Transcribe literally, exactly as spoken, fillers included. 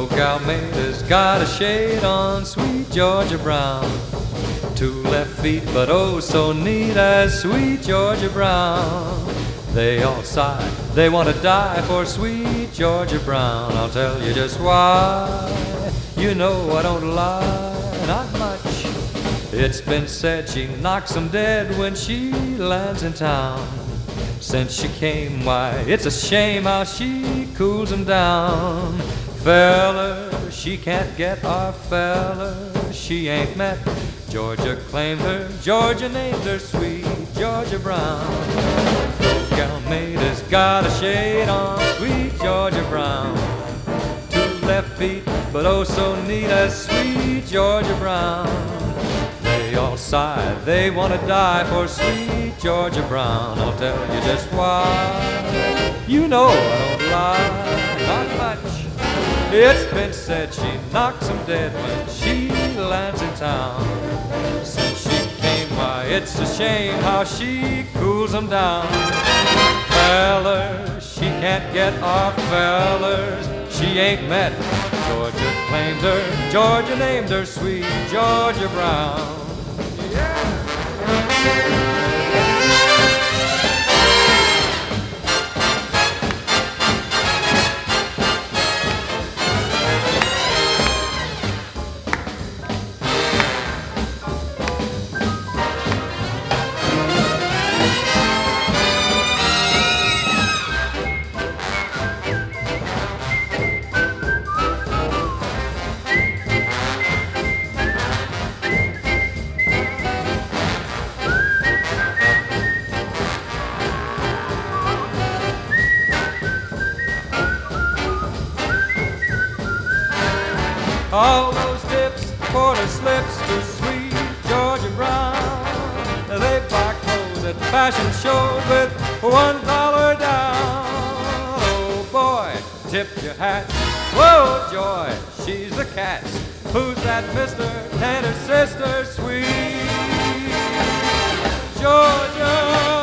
Old Galmada's got a shade on sweet Georgia Brown. Two left feet, but oh so neat as sweet Georgia Brown. They all sigh, they want to die for sweet Georgia Brown. I'll tell you just why. You know I don't lie, not much. It's been said she knocks 'em dead when she lands in town. Since she came, why, it's a shame how she cools 'em down. Feller, she can't get our feller she ain't met. Georgia claimed her, Georgia named her sweet Georgia Brown. Old Galmada's got a shade on sweet Georgia Brown. Two left feet, but oh so neat as sweet Georgia Brown. They all sigh, they want to die for sweet Georgia Brown. I'll tell you just why. You know I don't lie, not much. It's been said she knocks 'em dead when she lands in town. Since she came, why, it's a shame how she cools 'em down. Fellers, she can't get our fellers she ain't met. Georgia claimed her, Georgia named her sweet Georgia Brown. All those dips, quarter slips to sweet Georgia Brown. They buy clothes at fashion shows with one dollar down. Oh boy, tip your hat, whoa joy, she's the cat. Who's that mister and her sister, sweet Georgia